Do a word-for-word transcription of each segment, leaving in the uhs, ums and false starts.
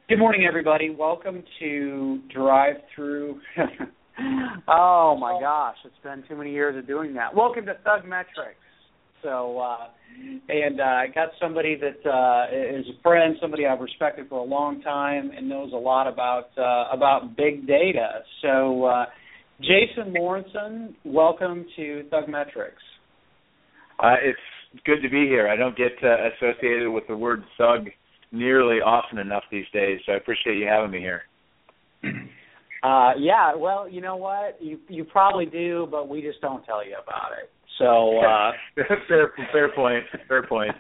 Good morning, everybody. Welcome to Drive Through. Oh, my gosh. It's been too many years of doing that. Welcome to ThugMetrics. So, uh, and uh, I got somebody that uh, is a friend, somebody I've respected for a long time and knows a lot about uh, about big data. So, uh, Jason Lawrenson, welcome to ThugMetrics. Uh, it's good to be here. I don't get uh, associated with the word thug nearly often enough these days, so I appreciate you having me here. Uh, yeah, well, you know what? You you probably do, but we just don't tell you about it. So uh, fair, fair point. Fair point.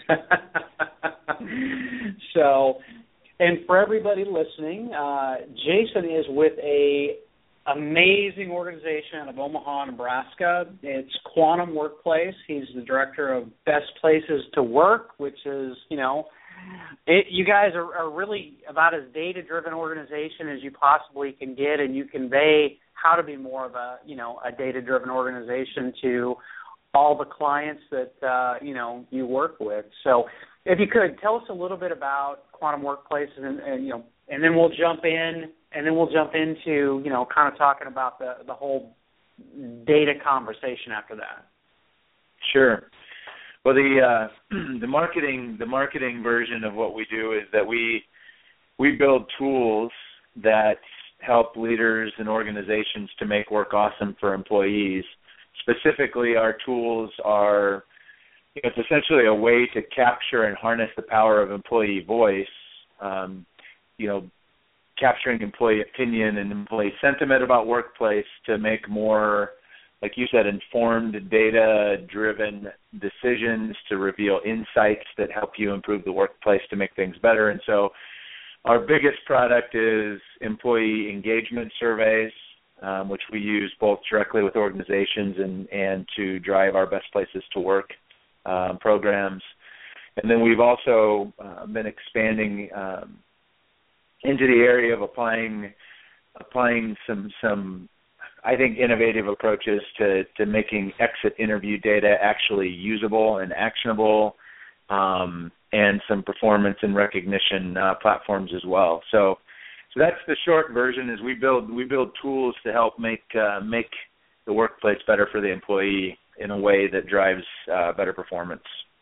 So, and for everybody listening, uh, Jason is with a amazing organization out of Omaha, Nebraska. It's Quantum Workplace. He's the director of Best Places to Work, which is, you know, it, you guys are, are really about as data-driven organization as you possibly can get, and you convey how to be more of a, you know, a data-driven organization to all the clients that, uh, you know, you work with. So if you could, tell us a little bit about Quantum Workplace, and, and you know, and then we'll jump in, and then we'll jump into, you know, kind of talking about the, the whole data conversation after that. Sure. Well, the uh, the marketing the marketing version of what we do is that we we build tools that help leaders and organizations to make work awesome for employees. Specifically, our tools are, you know, it's essentially a way to capture and harness the power of employee voice, um, you know, capturing employee opinion and employee sentiment about workplace to make more, like you said, informed, data-driven decisions, to reveal insights that help you improve the workplace to make things better. And so our biggest product is employee engagement surveys, um, which we use both directly with organizations and, and to drive our best places to work um, programs. And then we've also uh, been expanding um, into the area of applying applying some some I think innovative approaches to, to making exit interview data actually usable and actionable, um, and some performance and recognition uh, platforms as well. So, so that's the short version. Is we build we build tools to help make uh, make the workplace better for the employee in a way that drives uh, better performance.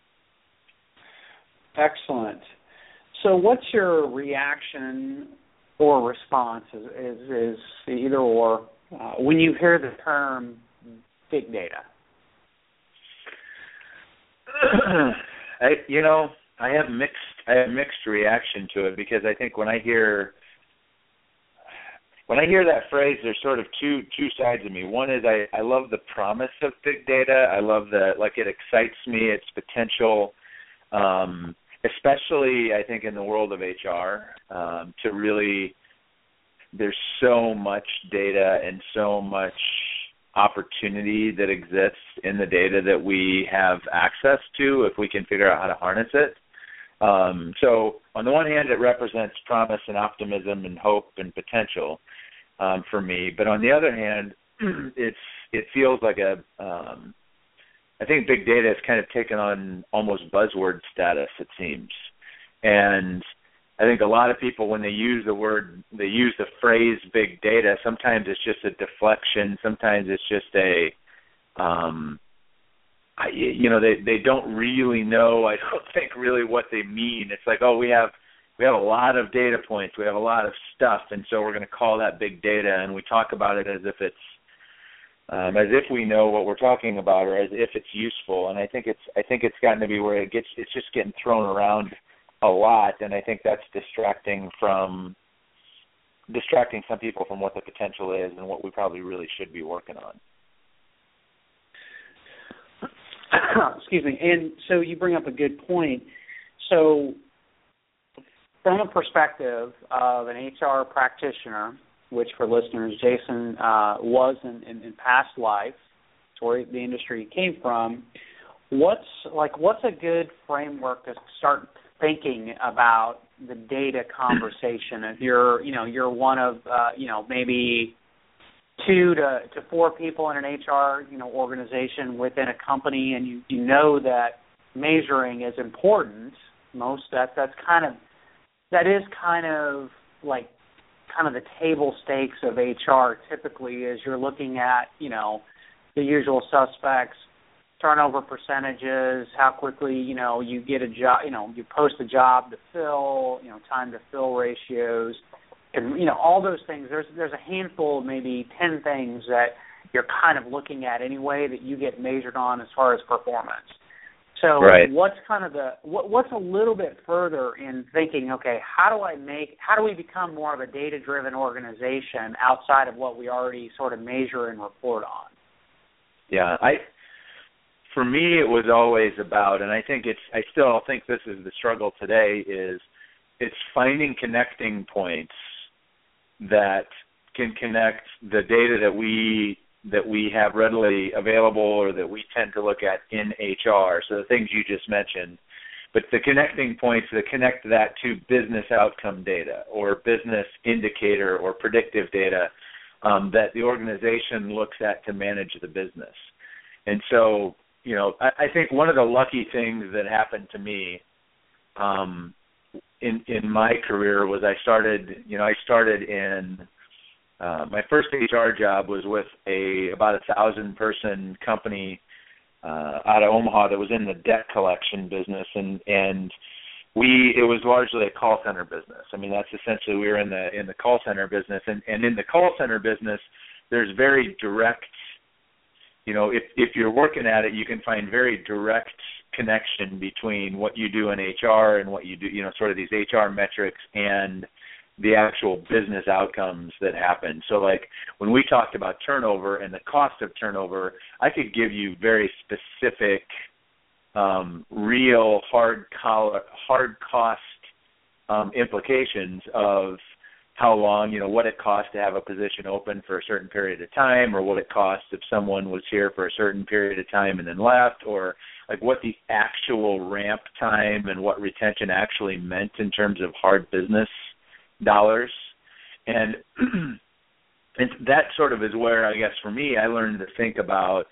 Excellent. So, what's your reaction or response? Is is, is either or? Uh, when you hear the term big data? I, you know, I have mixed I have mixed reaction to it, because I think when I hear when I hear that phrase, there's sort of two two sides of me. One is I, I love the promise of big data. I love that, like, it excites me, its potential, um, especially I think in the world of H R, um, to really. There's so much data and so much opportunity that exists in the data that we have access to if we can figure out how to harness it. Um, so on the one hand, it represents promise and optimism and hope and potential um, for me. But on the other hand, it's it feels like a um, I think big data has kind of taken on almost buzzword status, it seems. And I think a lot of people, when they use the word, they use the phrase big data, sometimes it's just a deflection. Sometimes it's just a, um, I, you know, they, they don't really know, I don't think really what they mean. It's like, oh, we have we have a lot of data points. We have a lot of stuff, and so we're going to call that big data, and we talk about it as if it's, um, as if we know what we're talking about, or as if it's useful. And I think it's I think it's gotten to be where it gets it's just getting thrown around a lot, and I think that's distracting from distracting some people from what the potential is and what we probably really should be working on. Excuse me. And so you bring up a good point. So from a perspective of an H R practitioner, which for listeners, Jason uh, was in, in, in past life, it's where the industry came from, what's like what's a good framework to start thinking about the data conversation? If you're, you know, you're one of, uh, you know, maybe two to, to four people in an H R, you know, organization within a company, and you, you know that measuring is important. Most that that's kind of that is kind of like kind of the table stakes of H R typically is you're looking at, you know, the usual suspects, turnover percentages, how quickly, you know, you get a job, you know, you post a job to fill, you know, time to fill ratios, and, you know, all those things. There's there's a handful, maybe ten things that you're kind of looking at anyway that you get measured on as far as performance. So right. what's kind of the what, what's a little bit further in thinking, okay, how do I make how do we become more of a data-driven organization outside of what we already sort of measure and report on? Yeah, I for me it was always about, and I think it's I still think this is the struggle today, is it's finding connecting points that can connect the data that we that we have readily available or that we tend to look at in H R, so the things you just mentioned, but the connecting points that connect that to business outcome data or business indicator or predictive data um, that the organization looks at to manage the business. And so, you know, I, I think one of the lucky things that happened to me um, in in my career was I started, you know, I started in Uh, my first H R job was with a about a thousand person company uh, out of Omaha that was in the debt collection business, and and we it was largely a call center business. I mean, that's essentially we were in the in the call center business, and, and in the call center business, there's very direct, you know, if if you're working at it, you can find very direct connection between what you do in H R and what you do, you know, sort of these H R metrics and the actual business outcomes that happen. So like when we talked about turnover and the cost of turnover, I could give you very specific, um, real hard collar, hard cost um, implications of how long, you know, what it costs to have a position open for a certain period of time, or what it costs if someone was here for a certain period of time and then left, or like what the actual ramp time and what retention actually meant in terms of hard business dollars. And and that sort of is where, I guess, for me, I learned to think about,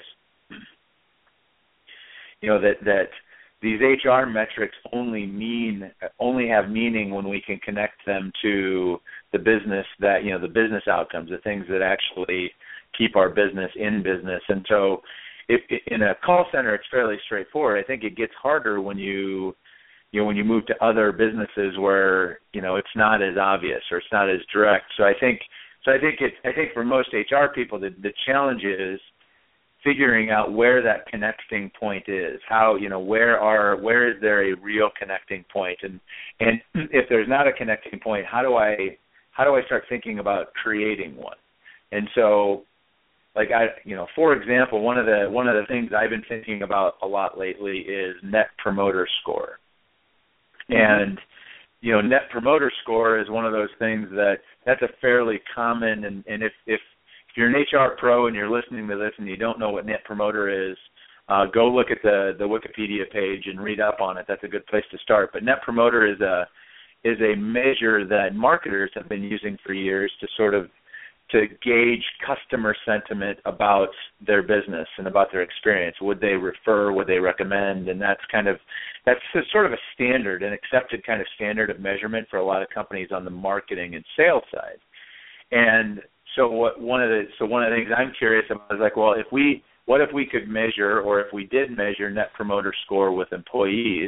you know, that, that these H R metrics only mean, only have meaning when we can connect them to the business that, you know, the business outcomes, the things that actually keep our business in business. And so if, in a call center, it's fairly straightforward. I think it gets harder when you you know, when you move to other businesses where, you know, it's not as obvious or it's not as direct. So I think, so I think it, I think for most H R people, the, the challenge is figuring out where that connecting point is. How, you know, where are, where is there a real connecting point? And, and if there's not a connecting point, how do I, how do I start thinking about creating one? And so, like I, you know, for example, one of the, one of the things I've been thinking about a lot lately is Net Promoter Score. And, you know, Net Promoter Score is one of those things that that's a fairly common, and, and if, if if you're an H R pro and you're listening to this and you don't know what Net Promoter is, uh, go look at the, the Wikipedia page and read up on it. That's a good place to start. But Net Promoter is a is a measure that marketers have been using for years to sort of to gauge customer sentiment about their business and about their experience. Would they refer? Would they recommend? And that's kind of that's a, sort of a standard, an accepted kind of standard of measurement for a lot of companies on the marketing and sales side. And so what one of the so one of the things I'm curious about is like, well, if we what if we could measure, or if we did measure Net Promoter Score with employees,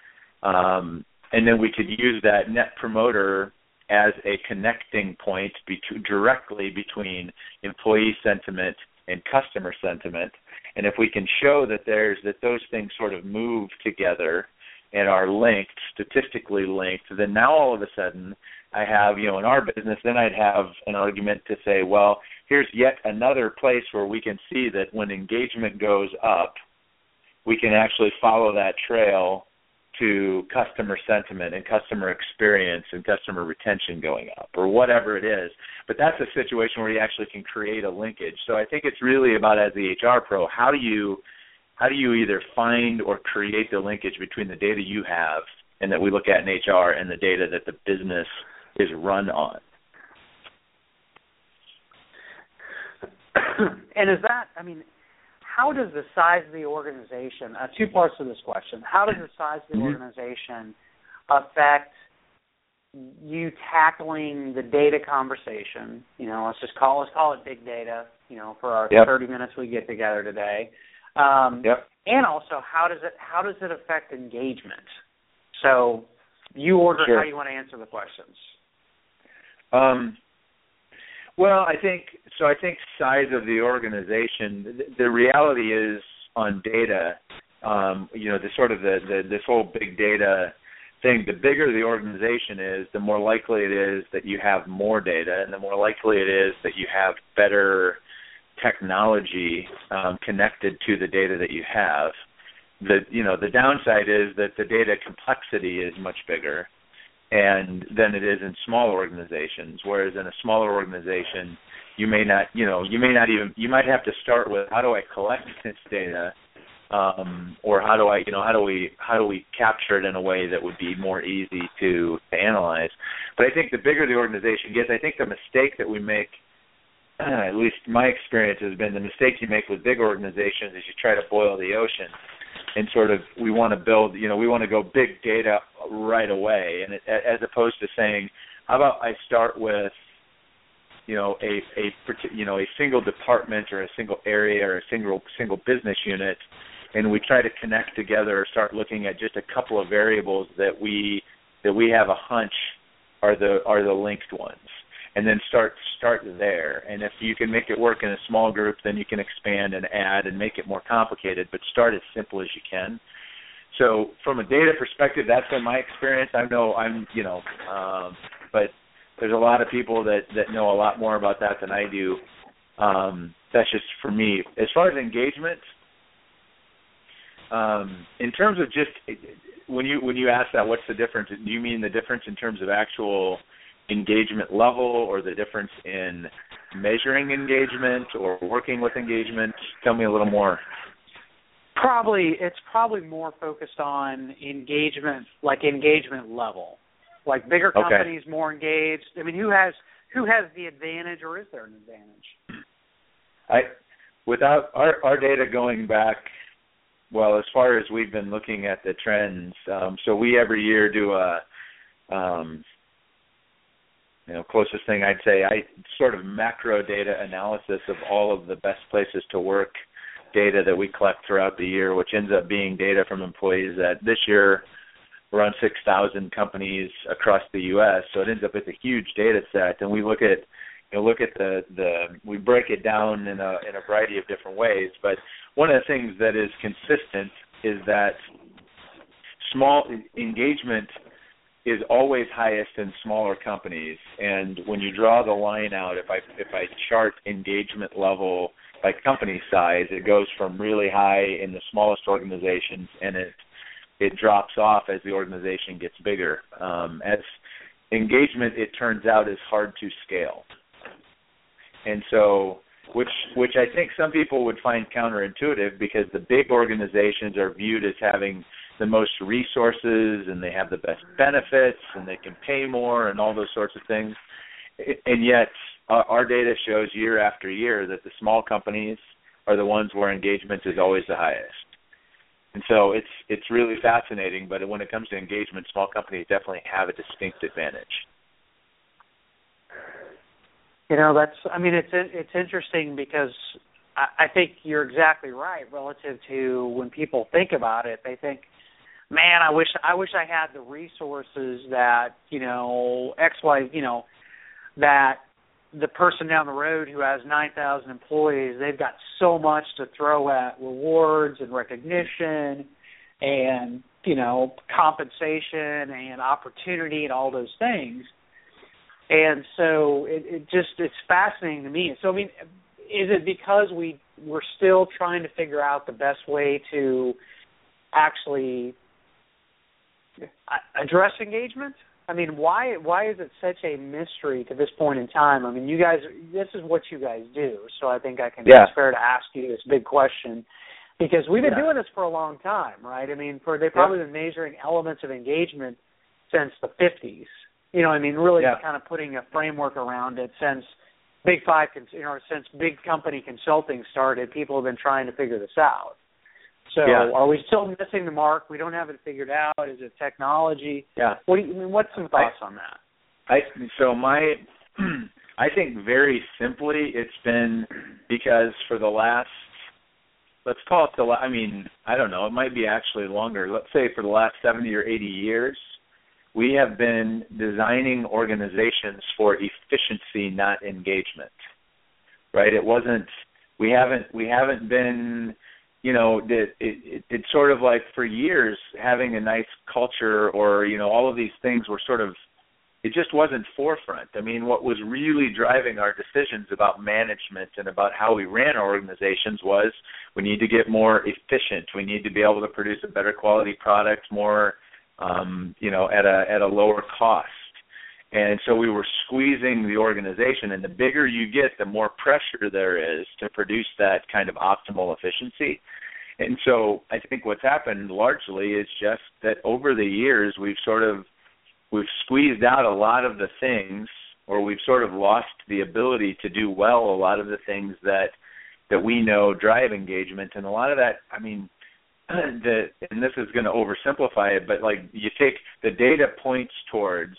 um, and then we could use that Net Promoter as a connecting point be- directly between employee sentiment and customer sentiment. And if we can show that there's that those things sort of move together and are linked, statistically linked, then now all of a sudden I have, you know, in our business, then I'd have an argument to say, well, here's yet another place where we can see that when engagement goes up, we can actually follow that trail to customer sentiment and customer experience and customer retention going up, or whatever it is. But that's a situation where you actually can create a linkage. So I think it's really about, as the H R pro, how do you how do you either find or create the linkage between the data you have and that we look at in H R and the data that the business is run on? And is that, I mean, how does the size of the organization, uh, two parts to this question, how does the size of the mm-hmm. organization affect you tackling the data conversation. You know, let's just call let's call it big data. You know, for our yep. thirty minutes we get together today. Um, yep. And also, how does it how does it affect engagement? So, you order sure. how you want to answer the questions. Um. Well, I think so. I think size of the organization. The, the reality is on data. Um, you know, the sort of the, the this whole big data thing. The bigger the organization is, the more likely it is that you have more data, and the more likely it is that you have better technology um, connected to the data that you have. The you know the downside is that the data complexity is much bigger, and than it is in small organizations. Whereas in a smaller organization, you may not you know you may not even you might have to start with how do I collect this data, um, or how do I you know how do we how do we capture it in a way that would be more easy to, to analyze. But I think the bigger the organization gets, I think the mistake that we make, at least my experience has been, the mistake you make with big organizations is you try to boil the ocean and sort of we want to build, you know, we want to go big data right away, and it, as opposed to saying, how about I start with, you know, a a you know a single department or a single area or a single single business unit, and we try to connect together or start looking at just a couple of variables that we that we have a hunch are the are the linked ones. And then start start there. And if you can make it work in a small group, then you can expand and add and make it more complicated, but start as simple as you can. So from a data perspective, that's been my experience. I know I'm, you know, um, but there's a lot of people that, that know a lot more about that than I do. Um, that's just for me. As far as engagement, um, in terms of just when you when you ask that, what's the difference? Do you mean the difference in terms of actual engagement level, or the difference in measuring engagement or working with engagement? Tell me a little more. Probably it's probably more focused on engagement, like engagement level. Like bigger companies okay. more engaged. I mean, who has who has the advantage, or is there an advantage? I without our our data going back, well, as far as we've been looking at the trends, um, so we every year do a um, You know, closest thing I'd say, I sort of macro data analysis of all of the best places to work data that we collect throughout the year, which ends up being data from employees that this year around six thousand companies across the U S. So it ends up with a huge data set, and we look at, you know, look at the, the we break it down in a in a variety of different ways. But one of the things that is consistent is that small engagement is always highest in smaller companies, and when you draw the line out, if I if I chart engagement level by company size, it goes from really high in the smallest organizations, and it it drops off as the organization gets bigger. Um, as engagement, it turns out, is hard to scale, and so which which I think some people would find counterintuitive, because the big organizations are viewed as having the most resources, and they have the best benefits, and they can pay more, and all those sorts of things. And yet, our, our data shows year after year that the small companies are the ones where engagement is always the highest. And so it's it's really fascinating. But when it comes to engagement, small companies definitely have a distinct advantage. You know, that's. I mean, it's it's interesting because I, I think you're exactly right relative to when people think about it. They think, man, I wish I wish I had the resources that, you know, X, Y, you know, that the person down the road who has nine thousand employees, they've got so much to throw at rewards and recognition and, you know, compensation and opportunity and all those things. And so it, it just, it's fascinating to me. So, I mean, is it because we, we're still trying to figure out the best way to actually address engagement? I mean, why why is it such a mystery to this point in time? I mean, you guys, this is what you guys do, so I think I can. Yeah. It's fair to ask you this big question, because we've been yeah. doing this for a long time, right? I mean, for they've probably yeah. been measuring elements of engagement since the fifties. You know, I mean, really yeah. kind of putting a framework around it since Big Five, you know, since big company consulting started. People have been trying to figure this out. So yeah. are we still missing the mark? We don't have it figured out. Is it technology? Yeah. What do you I mean? What's some thoughts I, on that? I so my I think very simply it's been because for the last, let's call it the I mean I don't know, it might be actually longer. Let's say for the last seventy or eighty years, we have been designing organizations for efficiency, not engagement. Right? It wasn't. We haven't. We haven't been. You know, it, it, it's sort of like for years having a nice culture, or you know, all of these things were sort of. It just wasn't forefront. I mean, what was really driving our decisions about management and about how we ran our organizations was we need to get more efficient. We need to be able to produce a better quality product, more, um, you know, at a at a lower cost. And so we were squeezing the organization, and the bigger you get, the more pressure there is to produce that kind of optimal efficiency. And so I think what's happened largely is just that over the years we've sort of we've squeezed out a lot of the things, or we've sort of lost the ability to do well a lot of the things that that we know drive engagement. And a lot of that, I mean, the and this is going to oversimplify it, but like you take the data points towards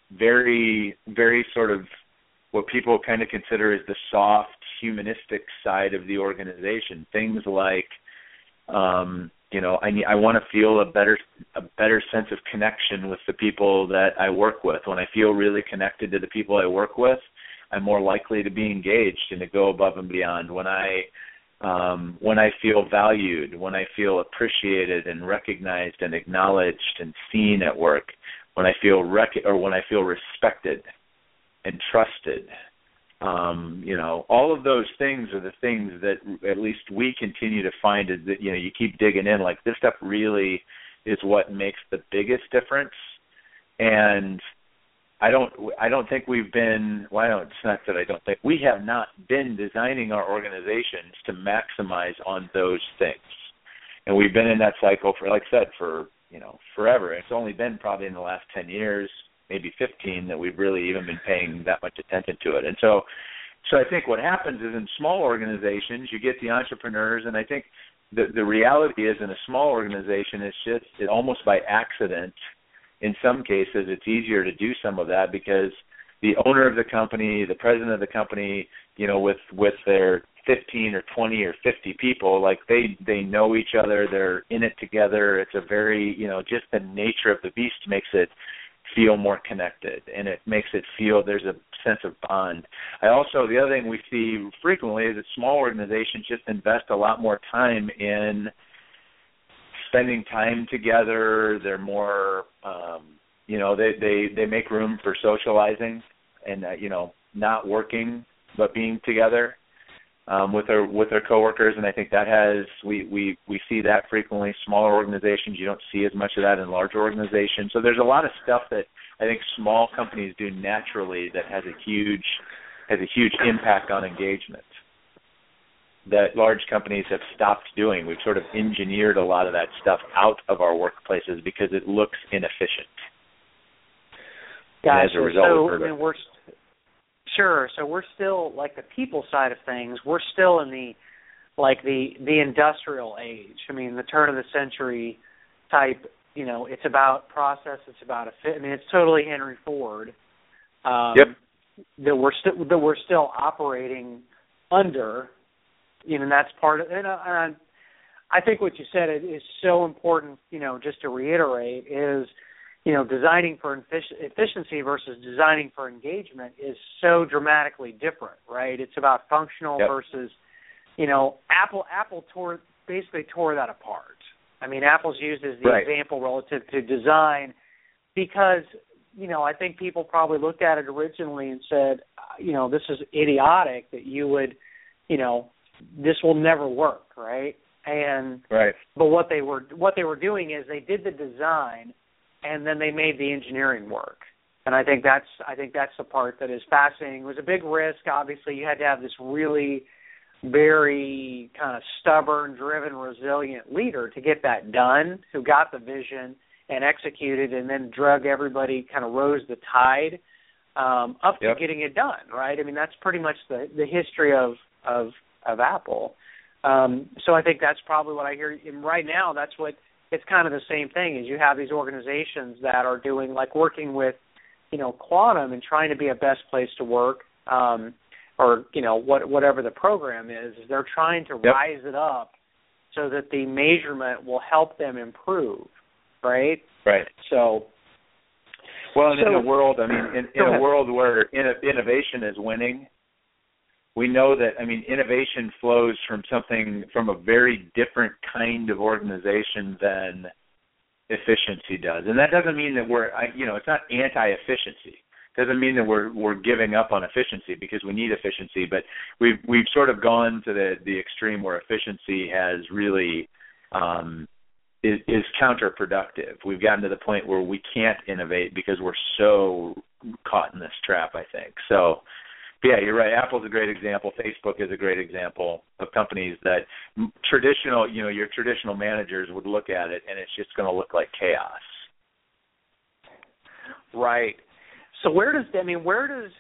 very, very sort of what people kind of consider is the soft, humanistic side of the organization. Things like, um, you know, I need, I want to feel a better, a better sense of connection with the people that I work with. When I feel really connected to the people I work with, I'm more likely to be engaged and to go above and beyond. When I, um, when I feel valued, when I feel appreciated and recognized and acknowledged and seen at work, when I feel rec- or when I feel respected and trusted, um, you know, all of those things are the things that at least we continue to find is that, you know, you keep digging in, like this stuff really is what makes the biggest difference. And I don't, I don't think we've been, well, I don't, it's not that I don't think, we have not been designing our organizations to maximize on those things. And we've been in that cycle for, like I said, for, you know, forever. It's only been probably in the last ten years, maybe fifteen, that we've really even been paying that much attention to it. And so, so I think what happens is in small organizations, you get the entrepreneurs, and I think the the reality is in a small organization, it's just it, almost by accident. In some cases, it's easier to do some of that because the owner of the company, the president of the company, you know, with with their fifteen or twenty or fifty people, like they, they know each other, they're in it together. It's a very, you know, just the nature of the beast makes it feel more connected, and it makes it feel there's a sense of bond. I also, the other thing we see frequently is that small organizations just invest a lot more time in spending time together. They're more, um, you know, they, they, they make room for socializing and, uh, you know, not working but being together. Um, with their with their coworkers, and I think that has we, we, we see that frequently. Smaller organizations, you don't see as much of that in larger organizations. So there's a lot of stuff that I think small companies do naturally that has a huge has a huge impact on engagement that large companies have stopped doing. We've sort of engineered a lot of that stuff out of our workplaces because it looks inefficient. Gotcha. As a result, so, I mean, we're Sure. So we're still, like the people side of things, we're still in the, like the, the industrial age. I mean, the turn of the century type, you know, it's about process, it's about a fit. I mean, it's totally Henry Ford. Um, yep. That we're, st- that we're still operating under, you know, and that's part of it. And, uh, and I think what you said is so important, you know, just to reiterate is, you know, designing for efficiency versus designing for engagement is so dramatically different, right? It's about functional yep. versus, you know, Apple Apple tore basically tore that apart. I mean, Apple's used as the right. example relative to design because, you know, I think people probably looked at it originally and said, you know, this is idiotic that you would, you know, this will never work, right? And right. but what they were what they were doing is they did the design and then they made the engineering work. And I think that's I think that's the part that is fascinating. It was a big risk. Obviously, you had to have this really very kind of stubborn, driven, resilient leader to get that done, who got the vision and executed and then drug everybody, kind of rose the tide um, up yep. to getting it done, right? I mean, that's pretty much the, the history of, of, of Apple. Um, so I think that's probably what I hear. And right now, that's what it's kind of the same thing. Is you have these organizations that are doing like working with, you know, Quantum and trying to be a best place to work, um, or you know what whatever the program is. They're trying to yep. rise it up so that the measurement will help them improve. Right. Right. So. Well, and so, in a world, I mean, in, in a world where innovation is winning, we know that, I mean, innovation flows from something, from a very different kind of organization than efficiency does. And that doesn't mean that we're, you know, it's not anti-efficiency. It doesn't mean that we're we're giving up on efficiency, because we need efficiency, but we've we've sort of gone to the, the extreme where efficiency has really um, is, is counterproductive. We've gotten to the point where we can't innovate because we're so caught in this trap, I think. So, yeah, you're right. Apple's a great example. Facebook is a great example of companies that traditional, you know, your traditional managers would look at it and it's just going to look like chaos. Right. So where does, I mean, where does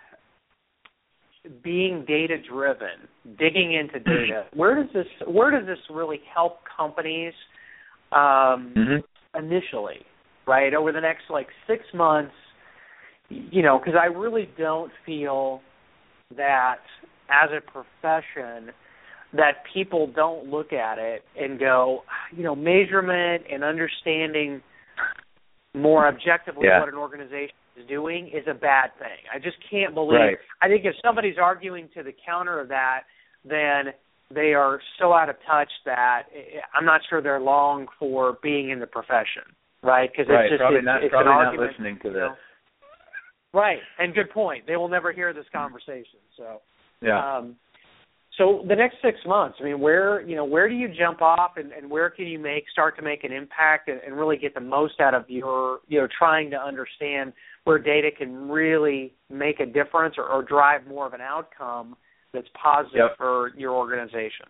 being data-driven, digging into data, where does this, where does this really help companies um, mm-hmm. initially, right, over the next, like, six months, you know, because I really don't feel that as a profession that people don't look at it and go, you know, measurement and understanding more objectively yeah. what an organization is doing is a bad thing. I just can't believe. Right. I think if somebody's arguing to the counter of that, then they are so out of touch that I'm not sure they're long for being in the profession, right? Because right. it's just probably it's, not, it's probably an not argument, listening to you this. know? Right, and good point. They will never hear this conversation. So, yeah. Um, so the next six months, I mean, where you know where do you jump off, and, and where can you make start to make an impact, and, and really get the most out of your you know trying to understand where data can really make a difference or, or drive more of an outcome that's positive yep. for your organization.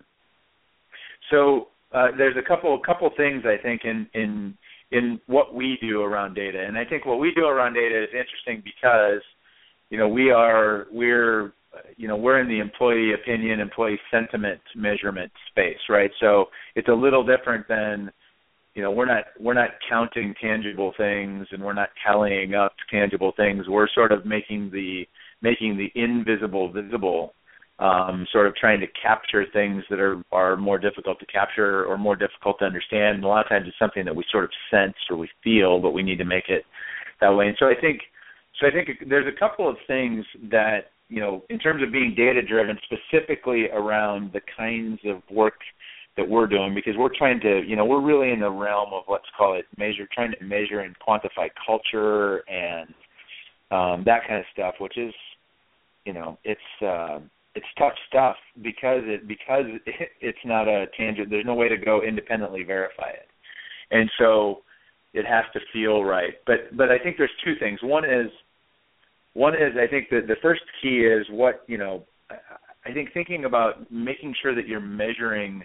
So uh, there's a couple couple things I think in in in what we do around data, and I think what we do around data is interesting because you know we are we're you know we're in the employee opinion, employee sentiment measurement space, right? So it's a little different than you know we're not we're not counting tangible things and we're not tallying up tangible things. We're sort of making the making the invisible visible. Um, sort of trying to capture things that are, are more difficult to capture or more difficult to understand. And a lot of times it's something that we sort of sense or we feel, but we need to make it that way. And so I think, so I think there's a couple of things that, you know, in terms of being data-driven, specifically around the kinds of work that we're doing, because we're trying to, you know, we're really in the realm of let's call it measure, trying to measure and quantify culture and um, that kind of stuff, which is, you know, it's, uh, it's tough stuff because it because it, it's not a tangent. There's no way to go independently verify it, and so it has to feel right. But but I think there's two things. One is one is I think that the first key is what you know. I think thinking about making sure that you're measuring.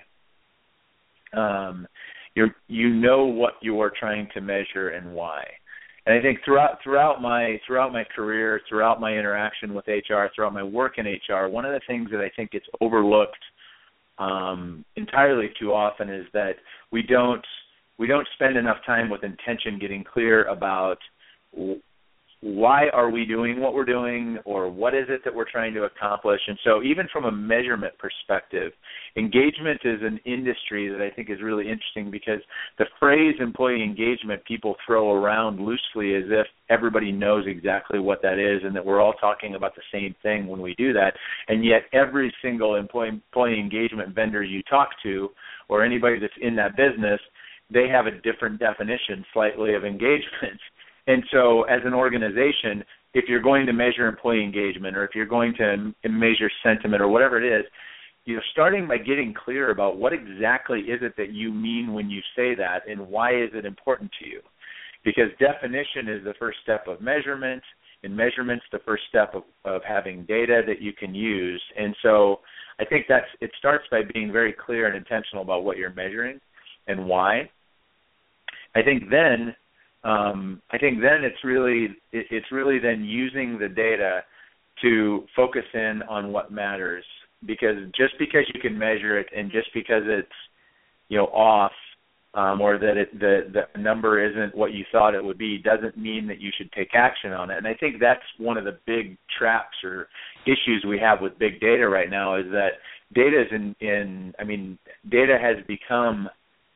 Um, you you know what you are trying to measure and why. And I think throughout throughout my throughout my career, throughout my interaction with H R, throughout my work in H R, one of the things that I think gets overlooked um, entirely too often is that we don't we don't spend enough time with intention getting clear about w- why are we doing what we're doing, or what is it that we're trying to accomplish. And so even from a measurement perspective, engagement is an industry that I think is really interesting because the phrase employee engagement people throw around loosely as if everybody knows exactly what that is and that we're all talking about the same thing when we do that. And yet every single employee, employee engagement vendor you talk to or anybody that's in that business, they have a different definition slightly of engagement. And so as an organization, if you're going to measure employee engagement or if you're going to measure sentiment or whatever it is, you know, starting by getting clear about what exactly is it that you mean when you say that and why is it important to you. Because definition is the first step of measurement, and measurement's the first step of, of having data that you can use. And so I think that's it starts by being very clear and intentional about what you're measuring and why. I think then Um, I think then it's really it, it's really then using the data to focus in on what matters because just because you can measure it and just because it's, you know, off, um, or that it, the, the number isn't what you thought it would be, doesn't mean that you should take action on it. And I think that's one of the big traps or issues we have with big data right now is that data is in, in I mean, data has become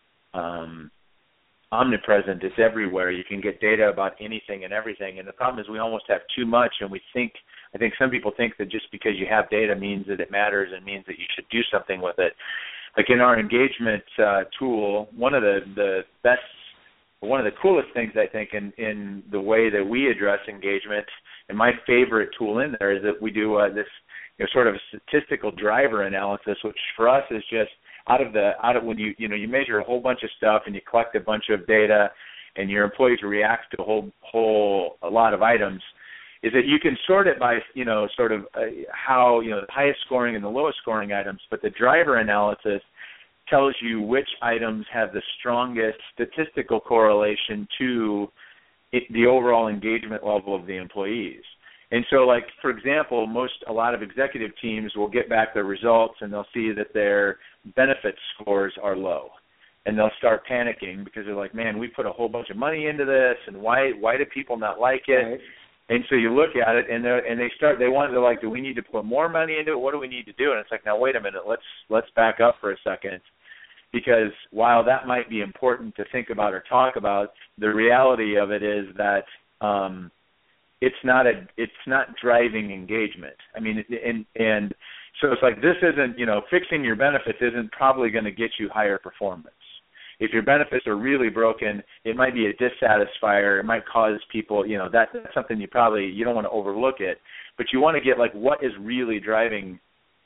um, omnipresent. It's everywhere. You can get data about anything and everything. And the problem is we almost have too much, and we think, I think some people think that just because you have data means that it matters and means that you should do something with it. Like in our engagement uh, tool, one of the, the best, one of the coolest things I think in, in the way that we address engagement, and my favorite tool in there is that we do uh, this, you know, sort of statistical driver analysis, which for us is just out of the out of when you you know you measure a whole bunch of stuff and you collect a bunch of data, and your employees react to a whole whole a lot of items. Is that you can sort it by, you know, sort of uh, how, you know, the highest scoring and the lowest scoring items, but the driver analysis tells you which items have the strongest statistical correlation to it, the overall engagement level of the employees. And so, like, for example, most, a lot of executive teams will get back their results and they'll see that their benefit scores are low. And they'll start panicking because they're like, man, we put a whole bunch of money into this, and why why do people not like it? Right. And so you look at it, and they and they start. They want to like, do we need to put more money into it? What do we need to do? And it's like, now wait a minute, let's let's back up for a second, because while that might be important to think about or talk about, the reality of it is that um, it's not a it's not driving engagement. I mean, and and so it's like this isn't, you know, fixing your benefits isn't probably going to get you higher performance. If your benefits are really broken, it might be a dissatisfier. It might cause people, you know, that, that's something you probably, you don't want to overlook it. But you want to get, like, what is really driving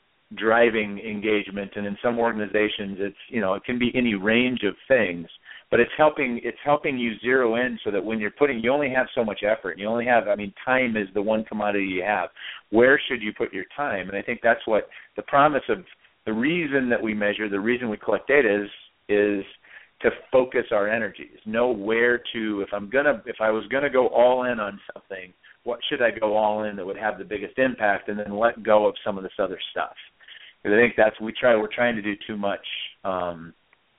driving engagement. And in some organizations, it's, you know, it can be any range of things. But it's helping it's helping you zero in so that when you're putting, you only have so much effort. You only have, I mean, time is the one commodity you have. Where should you put your time? And I think that's what the promise of the reason that we measure, the reason we collect data is is to focus our energies, know where to, if I'm gonna, if I was gonna go all in on something, what should I go all in that would have the biggest impact, and then let go of some of this other stuff. Because I think that's, we try, we're trying to do too much, um,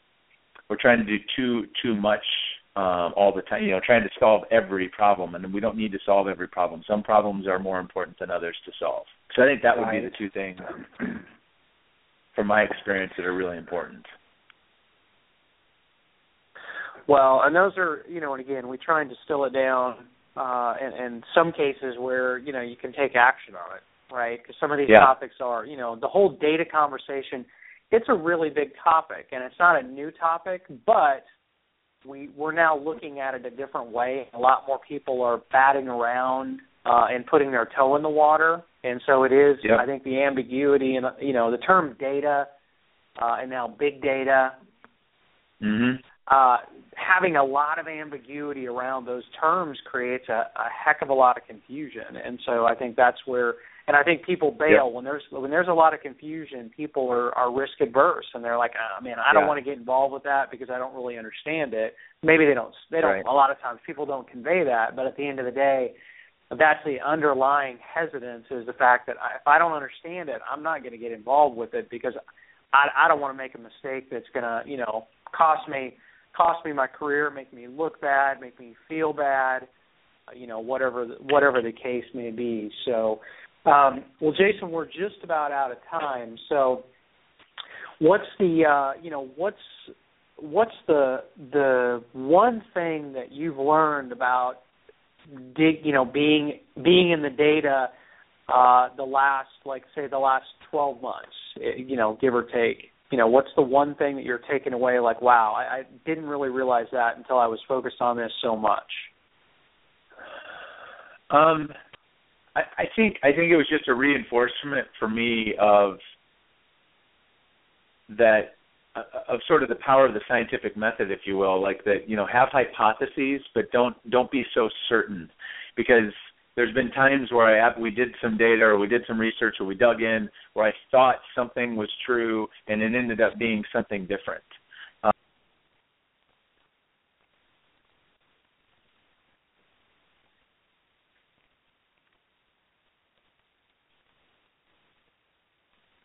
we're trying to do too, too much um, all the time, you know, trying to solve every problem, and we don't need to solve every problem. Some problems are more important than others to solve. So I think that would be the two things, from my experience, that are really important. Well, and those are, you know, and again, we try and distill it down uh, in, in some cases where, you know, you can take action on it, right? Because some of these yeah. topics are, you know, the whole data conversation, it's a really big topic, and it's not a new topic, but we, we're now looking at it a different way. A lot more people are batting around uh, and putting their toe in the water, and so it is, yep. I think, the ambiguity and, you know, the term data uh, and now big data, mm-hmm. Uh, having a lot of ambiguity around those terms creates a, a heck of a lot of confusion, and so I think that's where, and I think people bail yeah. when there's when there's a lot of confusion. People are, are risk adverse, and they're like, oh, man, I don't yeah. want to get involved with that because I don't really understand it. Maybe they don't. They don't. Right. A lot of times, people don't convey that, but at the end of the day, that's the underlying hesitance is the fact that I, if I don't understand it, I'm not going to get involved with it because I, I don't want to make a mistake that's going to, you know, cost me. cost me my career, make me look bad, make me feel bad, you know, whatever the, whatever the case may be. So, um, well, Jason, we're just about out of time. So, what's the, uh, you know, what's what's the the one thing that you've learned about, dig, you know, being being in the data uh, the last, like, say, the last twelve months, you know, give or take? You know, what's the one thing that you're taking away, like, wow, I, I didn't really realize that until I was focused on this so much? Um, I, I think I think it was just a reinforcement for me of that, uh, of sort of the power of the scientific method, if you will, like that, you know, have hypotheses, but don't don't be so certain, because there's been times where I, we did some data or we did some research or we dug in where I thought something was true and it ended up being something different.